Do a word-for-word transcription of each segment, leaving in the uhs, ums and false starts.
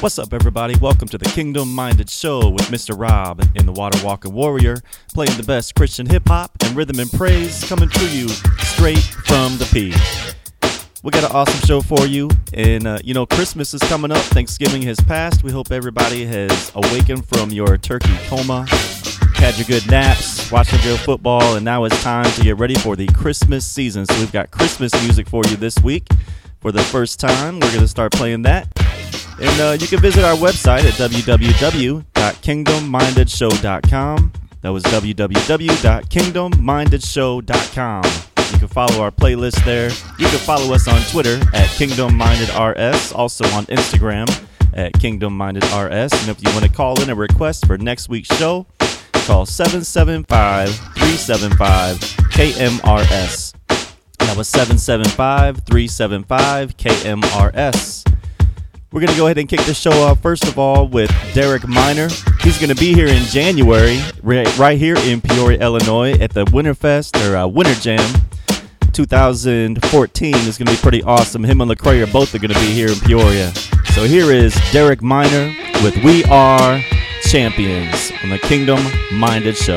What's up, everybody? Welcome to the Kingdom Minded Show with Mister Rob and the Water Walker Warrior, playing the best Christian hip-hop and rhythm and praise coming to you straight from the P. We got an awesome show for you, and uh, you know, Christmas is coming up, Thanksgiving has passed. We hope everybody has awakened from your turkey coma, had your good naps, watching good football, and now it's time to get ready for the Christmas season. So we've got Christmas music for you this week. For the first time, we're going to start playing that. And uh, you can visit our website at w w w dot kingdom minded show dot com. That was w w w dot kingdom minded show dot com. You can follow our playlist there. You can follow us on Twitter at kingdom minded r s, also on Instagram at kingdom minded r s. And if you want to call in a request for next week's show, call seven seven five, three seven five, K M R S. That was seven seven five, three seven five, K M R S. We're going to go ahead and kick the show off, first of all, with Derek Minor. He's going to be here in January, right, right here in Peoria, Illinois, at the Winterfest, or uh, Winter Jam twenty fourteen. Is going to be pretty awesome. Him and Lecrae are both are going to be here in Peoria. So here is Derek Minor with We Are Champions on the Kingdom Minded Show.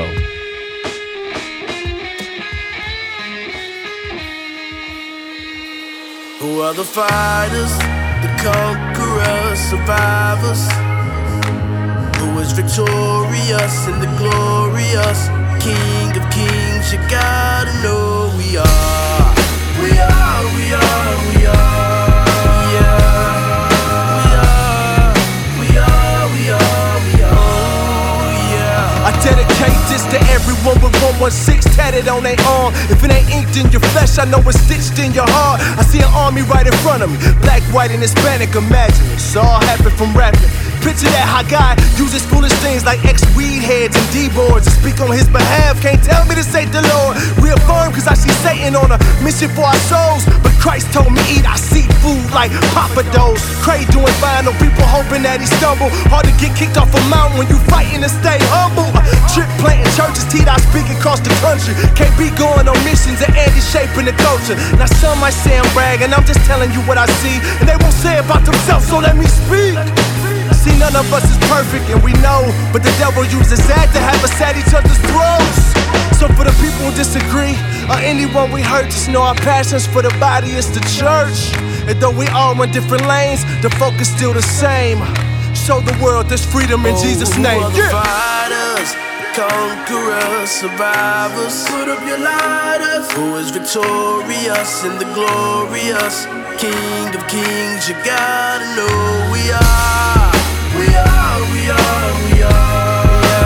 Who are the fighters, the conquerors, survivors? Who is victorious and the glorious King of Kings? You gotta know we are. We are, we are, we are. Yeah. We are, we are, we are, we are. Oh, yeah. I dedicate this to everyone with one one six tatted on their arm. If it ain't inked in your flesh, I know it's stitched in your heart. I see an army right in front of me, black, white, and Hispanic. Imagine it's all happened from rapping. Picture that how God uses foolish things like ex-weed heads and D-boards to speak on his behalf. Can't tell me to say the Lord. Reaffirm cause I see Satan on a mission for our souls. But Christ told me eat our seafood like Papa Do's. Cray doing fine, no people hoping that he stumble. Hard to get kicked off a mountain when you fighting to stay humble. Trip planting churches, T-Dot speaking across the country. Can't be going on missions and anti-shaping the culture. Now some might say I'm bragging, I'm just telling you what I see. And they won't say about themselves, so let me speak. See, none of us is perfect, and we know, but the devil uses that to have us at each other's throats. So for the people who disagree, or anyone we hurt, just know our passions for the body is the church. And though we all run different lanes, the focus still the same. Show the world there's freedom in Oh, Jesus' who name. are the Yeah. fighters, conquerors, survivors? Put up your lighters. Who is victorious and the glorious King of Kings? You gotta know we are. We are, we are, we are.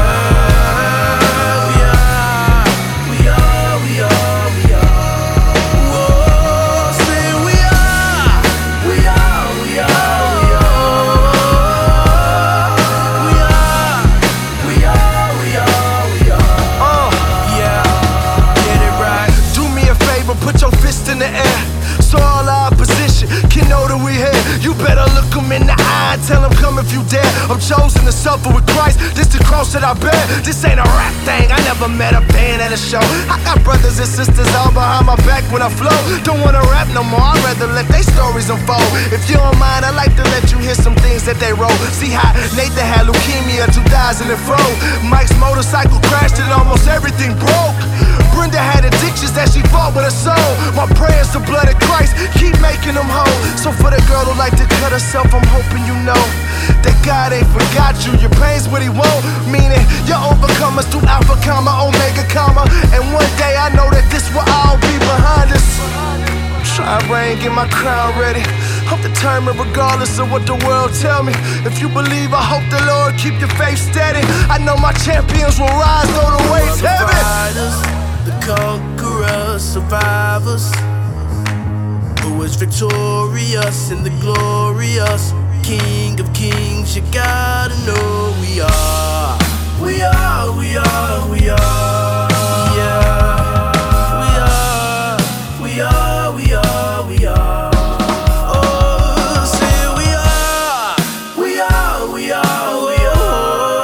We are, we are, we are, we are. Whoa, say we are. We are, we are, we are. We are, we are, we are, we are. Uh, yeah, get it right. Do me a favor, put your fist in the air, so all our opposition can know that we here. You better look them in the eye and tell them come if you dare. I'm chosen to suffer with Christ, this the cross that I bear. This ain't a rap thing, I never met a band at a show. I got brothers and sisters all behind my back when I flow. Don't wanna rap no more, I'd rather let they stories unfold. If you don't mind, I'd like to let you hear some things that they wrote. See how Nathan had leukemia two thousand four. Mike's motorcycle crashed and almost everything broke. Brenda had addictions that she fought with her soul. My prayers, the blood of Christ, keep making them whole. So for the girl who like to cut herself, I'm hoping you know that God ain't forgot you. Your pain's what he won't, meaning you're overcomers through Alpha, comma, Omega, comma. And one day I know that this will all be behind us. Try rain, get my crown ready. I'm determined regardless of what the world tell me. If you believe, I hope the Lord keep your faith steady. I know my champions will rise though the weight's heavy. The conquerors, survivors. Who is victorious and the glorious King of Kings? You gotta know we are. We are, we are, we are. Yeah. We are, we are, we are, we are. Oh, say we are. We are, we are, we are.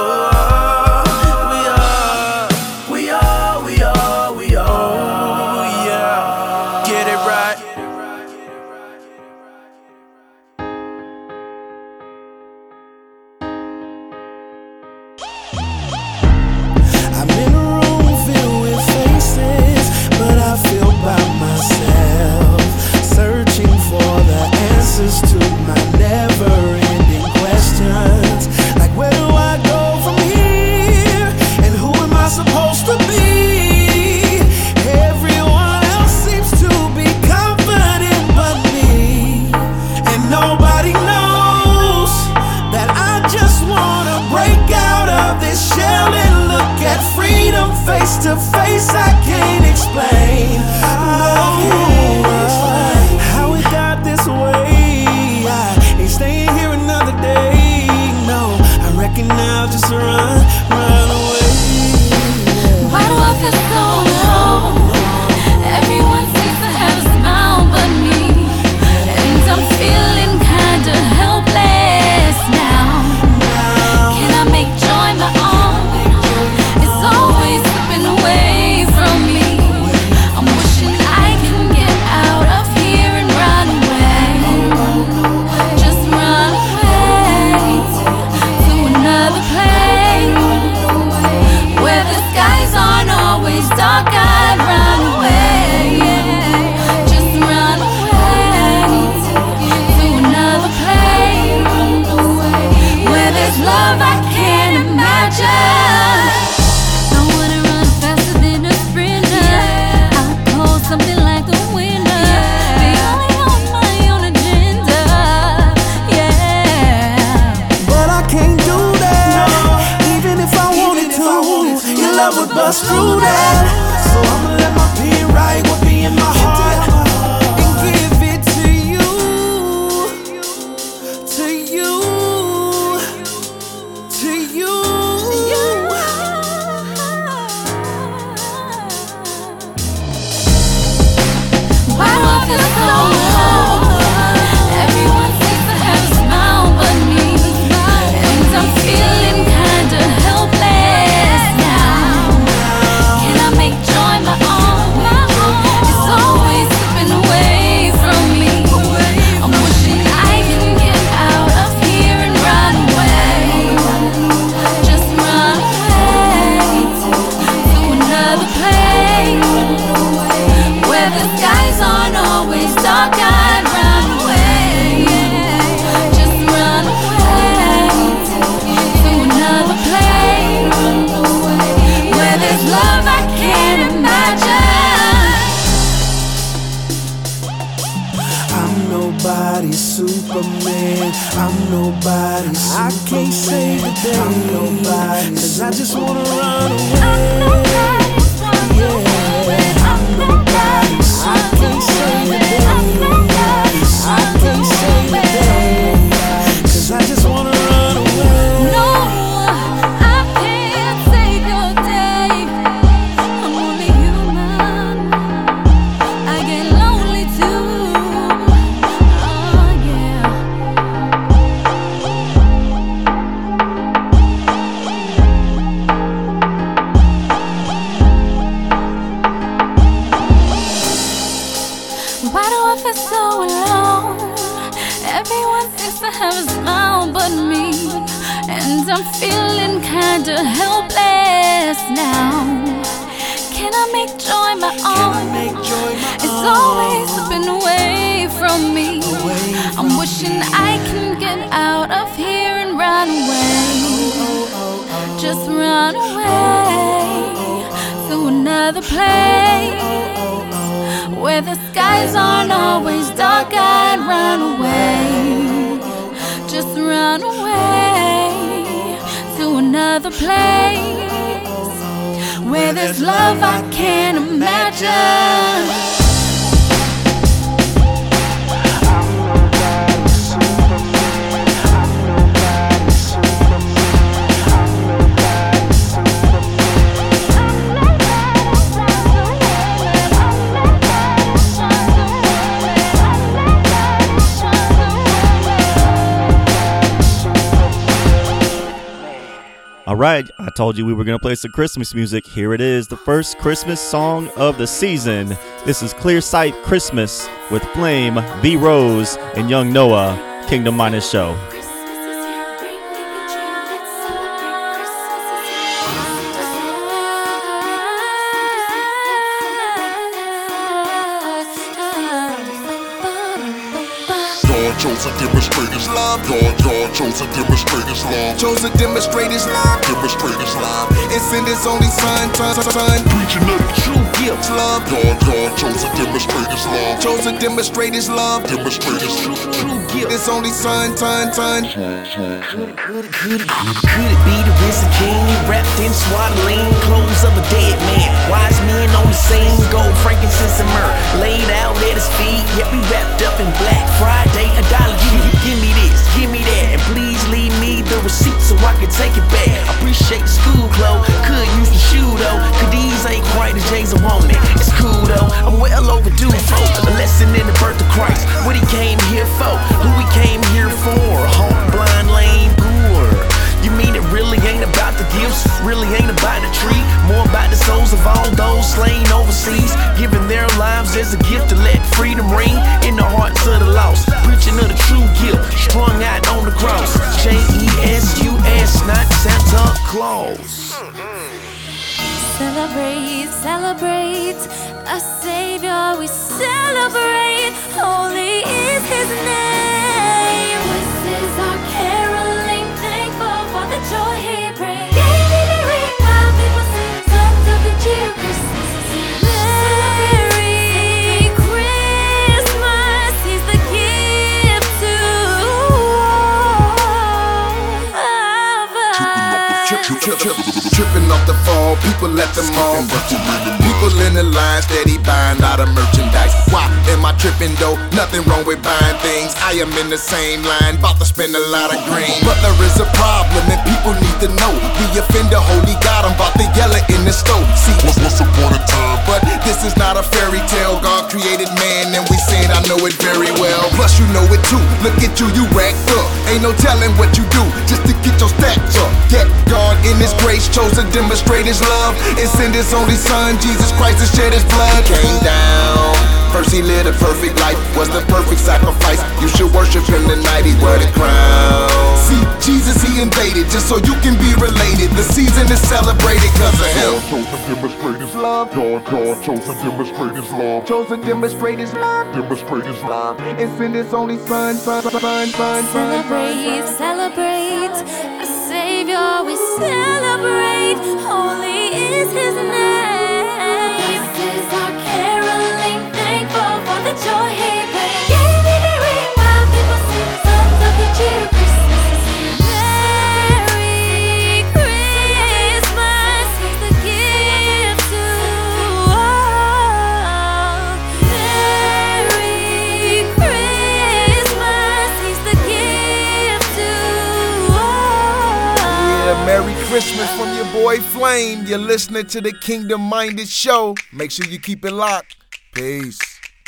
We are, we are, we are, we are. Oh, yeah. Get it right. screwed up. So I'ma let my pen write what be in my heart and give it to you, to you, to you. Why do I feel so alone? Everyone seems to have a smile but me, and I'm feeling kinda helpless now. Can I make joy my own? It's always slipping away from me. I'm wishing I can get out of here and run away. Just run away to another place where the skies aren't always dark. I'd run away. Just run away to another place where there's love I can't imagine. I'm nobody's Superman. I'm nobody's Superman. I can't save the day. I'm nobody's, 'cause I just wanna run away. Yeah, I'm nobody's. I can't save the day. I can't save the day, 'cause I just wanna run away. No, I can't save your day. I'm only human. I get lonely too. Oh yeah. Why do I feel so alone? Everyone seems to have a smile but me, and I'm feeling kinda helpless now. Can I make joy my own? It's always slipping away from me. I'm wishing I can get out of here and run away. Just run away to another place where the skies aren't always dark. I'd run away. Just run away to another place where there's love I can't imagine. All right, I told you we were going to play some Christmas music. Here it is, the first Christmas song of the season. This is Clear Sight Christmas with Flame, V Rose, and Young Noah, Kingdom Minded Show. Chose to demonstrate his love. God, God chose to demonstrate his love. Chose to demonstrate his love. Demonstrate his love. And send his only son, son, son. Preaching of the true Gift, love. God, God chose to demonstrate his love. Chose to demonstrate his love. Demonstrate his true, true Gift, his only son, son, son. Could, could, could, could it be the risen king wrapped in swaddling clothes of a dead man? Wise men on the scene, gold, frankincense, and myrrh laid out at his feet, yet we wrapped up in black. Friday, a dollar, give me, give me this, give me that, and please leave me the receipt so I can take it back. Appreciate the school clothes, could use the shoe though, 'cause these ain't quite as J's I want it. It's cool though, I'm well overdue for a lesson in the birth of Christ. What he came here for, who he came here for. Home blind, lame, poor. You mean it really ain't about the gifts, really ain't about the tree, more about the souls of all those slain overseas, giving their lives as a gift to let freedom ring in the hearts of the lost, preaching of the true gift, strung out on the cross. J E S U S, not Santa Claus. Celebrate, celebrate, a Savior we celebrate. Holy is His name. Voices are caroling, thankful for the joy He brings. Gave me the ring while people sing songs of the cheer. Christmas is here. Merry Christmas, He's the gift to all of us. tripping off the fall, people let them all. People in the line steady buying a lot of merchandise. Why am I tripping though? Nothing wrong with buying things. I am in the same line, about to spend a lot of green. But there is a problem and people need to know. We offend the holy God, I'm about to yell it in the stove. See, Once, once upon a time, but this is not a fairy tale. God created man and we saying I know it very well. Plus you know it too, look at you, you racked up. Ain't no telling what you do just to get your stacks up. Yet God in his grace chose to demonstrate his love and send his only son, Jesus Christ, to shed his blood. Came down, first he lived a perfect life, was the perfect sacrifice. You should worship him tonight, he wore the crown. See, Jesus he invaded just so you can be related. The season is celebrated cause of him. chose to demonstrate his love. God, God chose to demonstrate his love. Chose to demonstrate his love, Demonstrate his love. and send his only son, son, son, son, son. Celebrate, celebrate, a Savior we celebrate. Holy is his name. This is our caroling, thankful for the joy he brings. Gave me the ring while people sing songs of the cheer Christmas. Merry Christmas, he's the gift to all. Merry Christmas, he's the gift to all. Yeah, Merry Christmas from your boy Flame. You're listening to the Kingdom Minded Show. Make sure you keep it locked. Peace.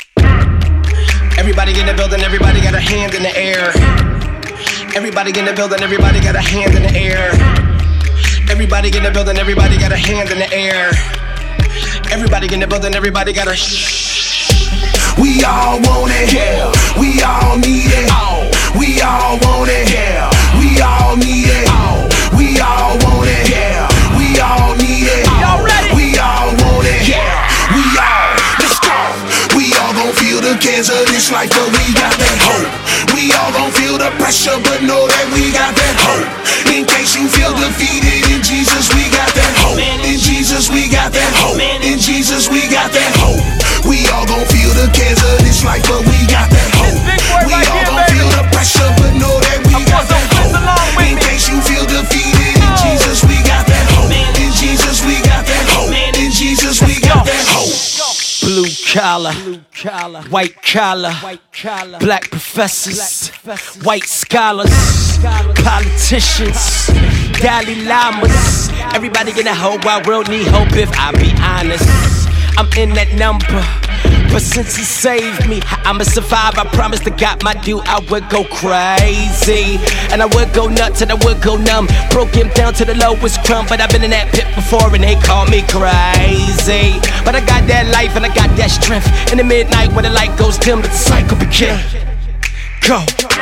Everybody in the building, everybody got a hand in the air. Everybody in the building, everybody got a hand in the air. Everybody in the building, everybody got a hand in the air. Everybody in the building, everybody got a shh. We all want it, yeah. We all need it. We all want it, yeah. We all need it. We all want it, yeah. We all need it. Y'all ready? We all want it, yeah. We all, let's go. We all gon' feel the cares of this life, but we got that hope. We all gon' feel the pressure, but know that we got that hope. In case you feel defeated, in Jesus we got that hope. In Jesus we got that hope. In Jesus we got that hope. We all gon' feel the cares of this life, but we got that hope. We all gon' feel the pressure, but know that we got that hope. In case you feel defeated, in Jesus we got that hope. In Jesus we got that hope. In Jesus we got that hope. Blue collar, white collar, black professors, white scholars, politicians, Dalai Lamas. Everybody in the whole wide world need hope if I be honest. I'm in that number, but since he saved me, I'ma survive. I promise to God my due, I would go crazy. And I would go nuts and I would go numb. Broke him down to the lowest crumb, but I've been in that pit before and they call me crazy. But I got that life and I got that strength. In the midnight when the light goes dim, let the cycle begin. Go.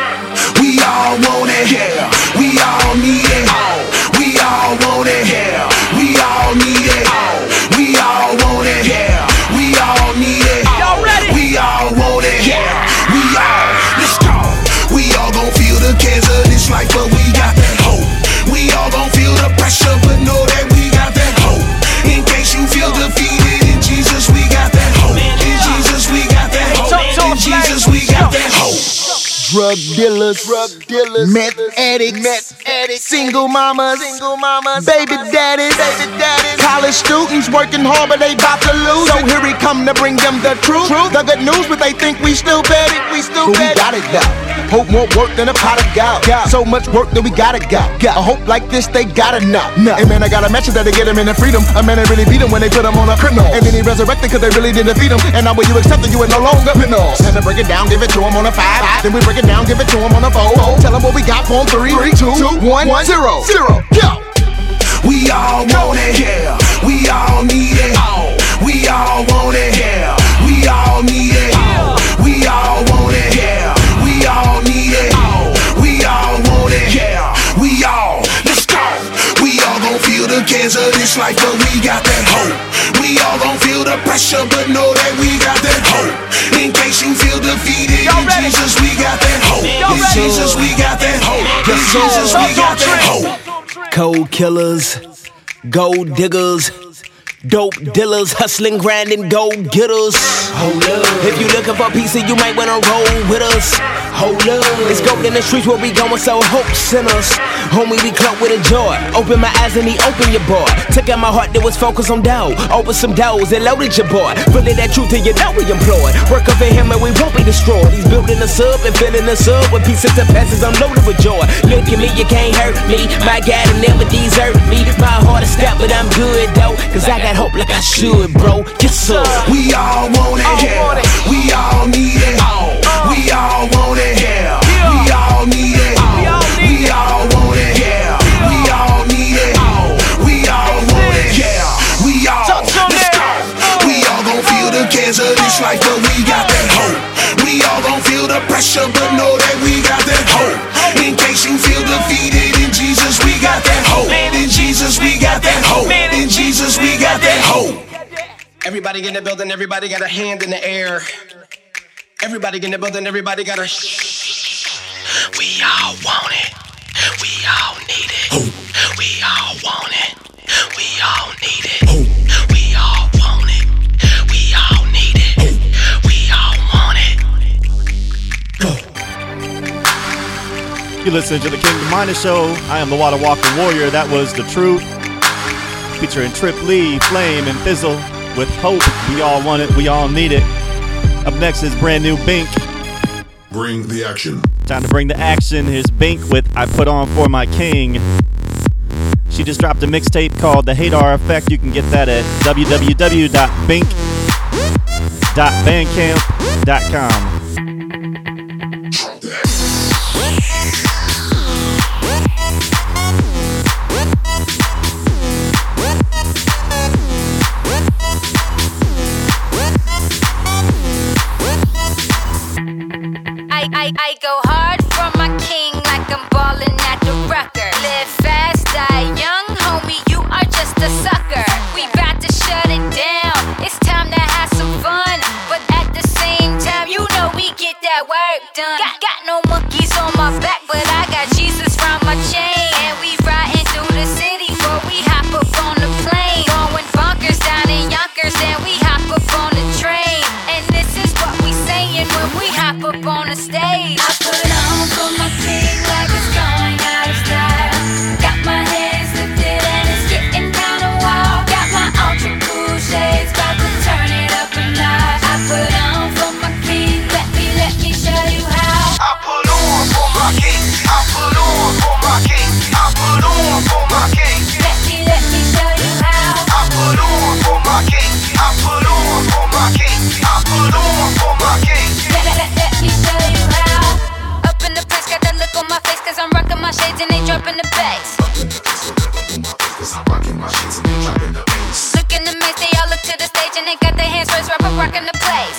We all want it, yeah. We all need it. We all want it, yeah. We all need it. We all want it, yeah. We all need it. Y'all ready? We all want it, yeah. We all, let's go. We all gon' feel the cares of this life, but we got that hope. We all gon' feel the pressure, but know that we got that hope. In case you feel defeated, in Jesus we got that hope. In Jesus we got that hope. In Jesus we got that hope. Drug dealers, drug dealers, meth addicts, meth addicts, single mamas, single mamas, baby daddies, baby daddies, college students working hard but they bout to lose. So here we come to bring them the truth, the good news, but they think we still bad, we still bad. We got it though. Hope more work than a pot of gout. So much work that we gotta go. A hope like this they gotta know. And man, I got a message that they get them in the freedom. A man they really beat them when they put them on a criminal. And then he resurrected cause they really didn't defeat him. And now when you accept it, you ain't no longer criminals. And to break it down, give it to him on a five. Then we break it down, give it to him on a four. Tell him what we got for him. Three, three, two, two, one, one, zero, zero, go. We all want it, yeah. We all need it. We all want it, yeah. We all need it. We all want it, yeah. We all need it. We all want it, yeah. We all, let's go. We all gon' feel the cares of this life, but we got that hope. We all gon' feel the pressure, but know that we got that hope. In case you feel defeated, in Jesus we got that hope. In Jesus we got that hope. In Jesus we got that hope. Cold killers, gold diggers, Dope dealers, hustling, grinding, go getters. Hold up. If you looking for peace, you might wanna roll with us. Hold up. It's gold in the streets where we going, so hope send us. Homie, we cloak with a joy. Open my eyes and he open your boy. Took out my heart that was focused on dough. Open some doors and loaded your boy. Fully that truth till you know we employed. Work up for him and we won't be destroyed. He's building us up and filling us up with pieces to passes. I'm loaded with joy. Look at me, you can't hurt me. My God will never desert me. My heart is stout, but I'm good though. Cause I got hope like I should, bro. Yes, sir. We all want it, yeah. We all need it. We all want it, yeah. We all need it. We all want it, yeah. We all need it. We all want it, yeah. We all, let's go. We all gon' feel the cares of this life, but we got that hope. We all gon' feel the pressure, but know that we got that hope. In case you feel defeated, in Jesus we got that hope. In Jesus we got that hope. In Jesus we got that hope. Everybody in the building, everybody got a hand in the air. Everybody in the building, everybody got a shh. We all want it. We all need it. We all want it. We all need it. We all want it. We all need it. We all want it. You listen to the Kingdom Minded Show. I am the Water Walking Warrior. That was The Truth, featuring Trip Lee, Flame, and Fizzle with Hope. We all want it. We all need it. Up next is brand new Bink. Bring the action. Time to bring the action. Here's Bink with I Put On For My King. She just dropped a mixtape called The Hadar Effect. You can get that at w w w dot bink dot bandcamp dot com. I, I go hard for my king like I'm ballin' at the Rucker. Live fast, die young, homie, you are just a sucker. We bout to shut it down, it's time to have some fun. But at the same time, you know we get that work done. Got, got no monkeys on my back, but I got Jesus from my chain. And we riding through the city before we hop up on the plane. Going bonkers down in Yonkers, then we hop up on the train. And this is what we saying when we hop up on the stage. I put on for my king like it's going out of style. Got my hands lifted and it's getting kinda wild. Got my ultra cool shades, about to turn it up a notch. I put on for my king, let me, let me show you how. I put on for my king. I put on for my king. I put on for my king. Let me, let me show you how. I put on for my king. I put on for my king. I put on for my king. Let, let, let me show you how. Up in the place, got that look on my face, cause I'm rocking my shades and they dropping the bass. Look in the maze, they all look to the stage and they got their hands raised, rapper rocking the place.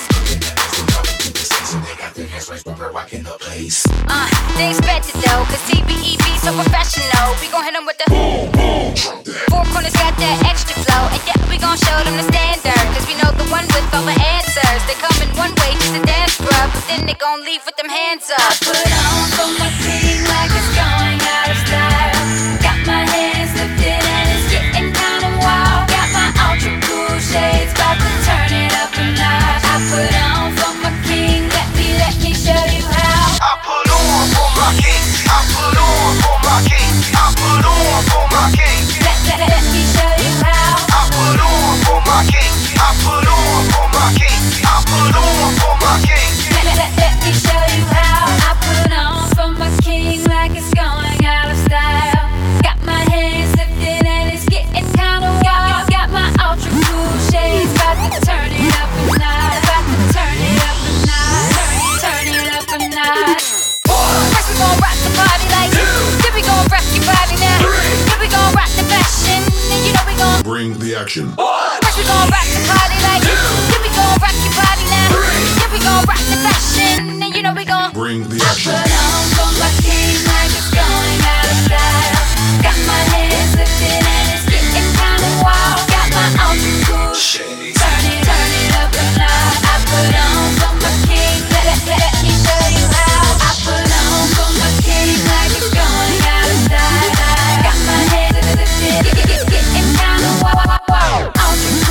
Uh, they expect it though, cause T B E B so professional. We gon' hit them with the boom, boom. Four corners got that extra flow, and yeah, we gon' show them the standard. Cause we know the one with all the answers. They come in one way, just a dance scrub, but then they gon' leave with them hands up. I put on for my king like it's going out of style. Got my hands lifted and it's getting kinda wild. Got my ultra cool shades, about to turn it up a notch. I put on for my king, let me, let me show you how. I put on for my king. I put on for my king. I put on for my king. Let, let, let me show you how. I put on for my king. I put on for my king. I put on for my king. Let, let, let me show you how. I put on for my king like it's going out of style. Got my hands lifted and it's getting kinda wild. Got my ultra cool shades, about to turn it up a notch. About to turn it up a notch. Turn it up a notch. First we gon' rock the party like then we gon' rock your body now. Then we gon' rock the fashion, and you know we gon' Bring the action. First we gon' rock the party like then we gon' rock your body now. Then we gon' rock the fashion, and you know we gon' Bring the action. put on for my king like it's going out of style. Got my hands lifted and it's getting kinda wild. Got my ultra cool shades, turn it, turn it up a notch. I put on for my king, let, let, let me show you how. I put on for my king like it's going out of style. Got my hands lifted, it, it, it, getting kinda wild. Ultra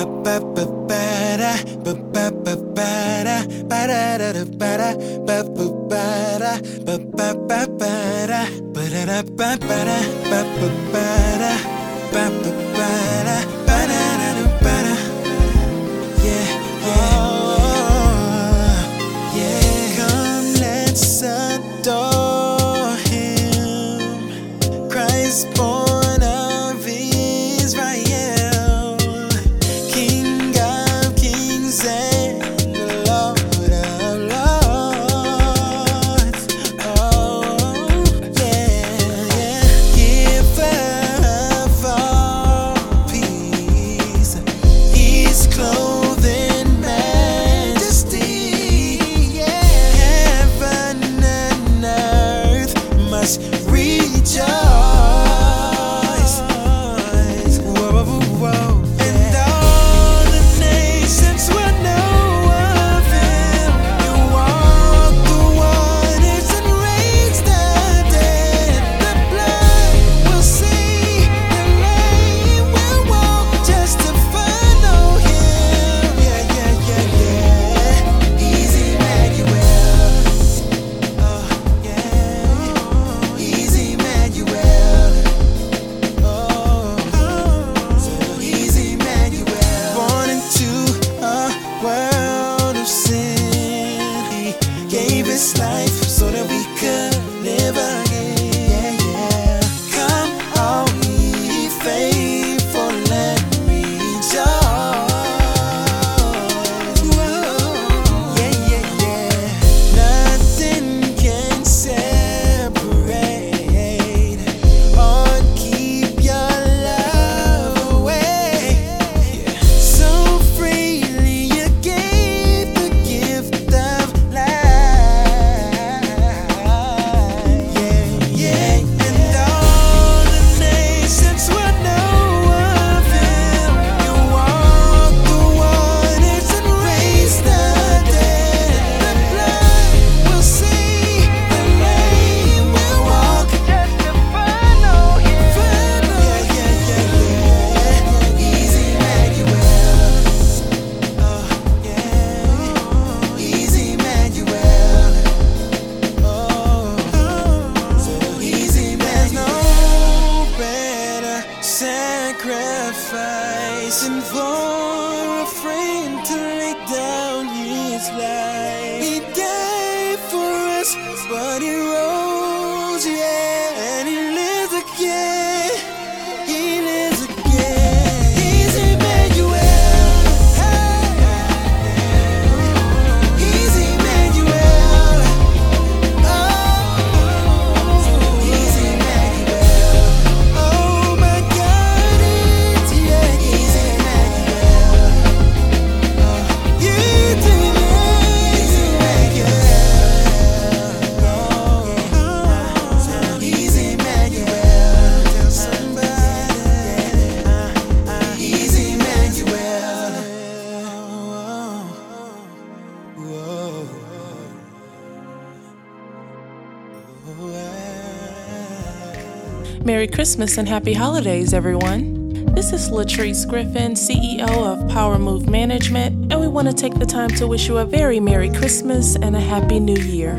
Merry Christmas and Happy Holidays, everyone. This is Latrice Griffin, C E O of Power Move Management, and we want to take the time to wish you a very Merry Christmas and a Happy New Year.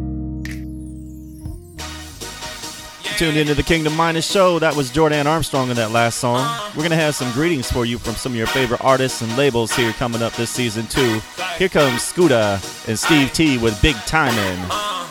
Tuned into the Kingdom Minded Show. That was Jordan Armstrong in that last song. We're going to have some greetings for you from some of your favorite artists and labels here coming up this season, too. Here comes Scooter and Steve T with Big Timing.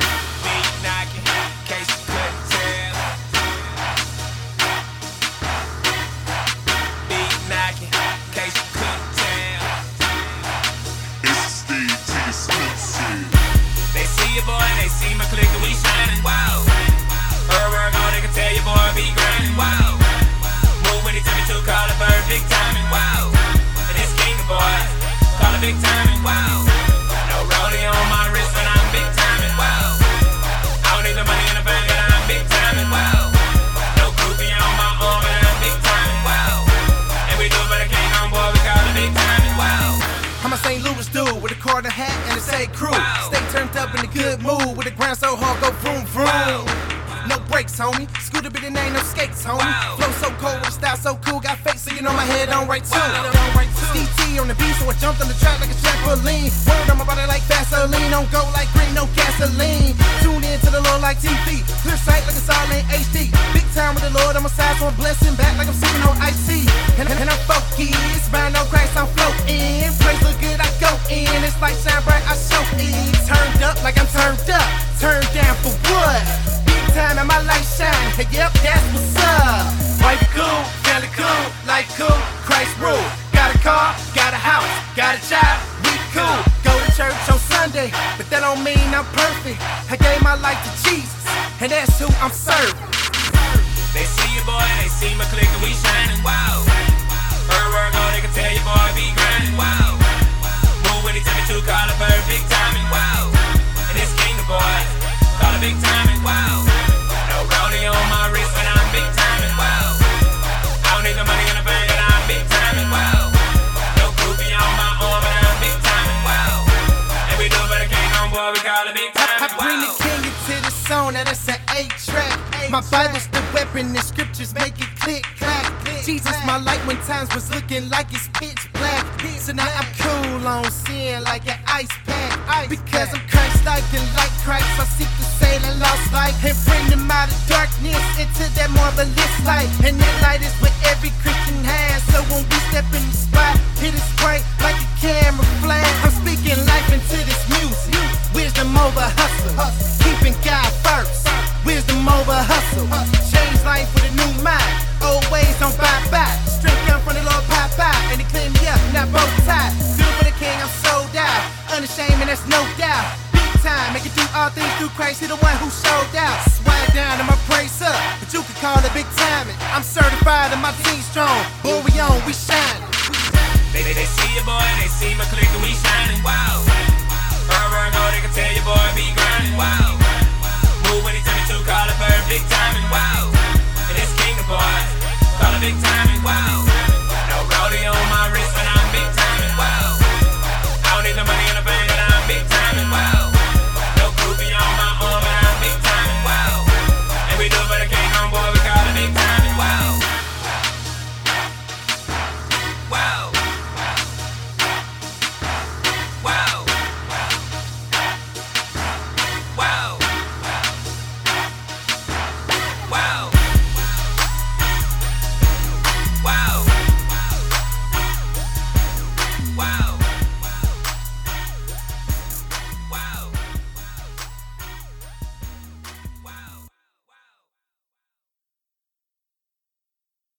Big timing, wow. No rollie on my wrist, but I'm big timing, wow. I don't need the money in the bank, but I'm big timing, wow. No groupie on my arm, but I'm big timing, wow. And we do it for the king on board, we call it big timing, wow. I'm a Saint Louis dude with a Cardinal hat and a Say crew. Wow. Stay turned up in a good mood with a grind so hard, go vroom vroom. Wow. No brakes, homie. Scooter be the name, no skates, homie. Wow. Flow so cold, with a style so cool, got face so you know my head on right too. Wow. D T on the beat, so I jumped on the track like a trampoline. Word on my body like Vaseline, don't go like green, no gasoline. Tune in to the Lord like T V, clear sight like it's all in H D. Big time with the Lord on my side, so I'm blessing back like I'm sipping on icy. And, and I'm focused, bound no cracks, I'm floating. Place look good, I go in. It's like shine bright, I show it. Turned up like I'm turned up, turned down for what? Big time and my light shine. Hey, yep, that's what's up. Wife cool, family cool, life cool, Christ rule. Got a car, got a house, got a job, we cool. Go to church on Sunday, but that don't mean I'm perfect. I gave my life to Jesus, and that's who I'm serving. They see you, boy, they see my click and we shining, wow. Her work, oh, they can tell you, boy, be grinding, wow. Move when he tell me to call it perfect timing, wow. And this kingdom, boy, call it big timing, wow. No rolling on my wrist when I'm big timing, wow. I don't need the money in the bank and I'm big timing, wow. No groupie on my arm and I'm big timing, wow. And we do it for the kingdom, boy, we call it big timing, I bring the wow. king into the song, now that's an eight track. My Bible's the weapon, the scriptures make it click, clack. Jesus, my light when times was looking like it's pitch black. So now I'm cool on sin like an ice pack. Because I'm Christ-like and like Christ, I seek to save a lost life and bring them out of darkness into that marvelous light. And that light is what every Christian has. So when we step in the spot, hit it bright like a camera flash. I'm speaking life into this music. Wisdom over hustle, keeping God first. Wisdom over hustle, change life with a new mind. Old ways don't bye bye. Strength come from the Lord, pie pie, and he clean me up, not both tied. Do for the King, I'm sold out. Unashamed, and that's no doubt. Big time, make it do all things through Christ. He the one who showed out. Swag down and my praise up, but you can call it big timing. I'm certified and my team strong. Boy, we on, we shining. They, they, they see you, boy, they see my click and we shining, wow. Her work, oh, they can tell you, boy, be grinding, wow. Move when he tell me to call it perfect timing, wow. And this kingdom, boy, call it big timing, wow.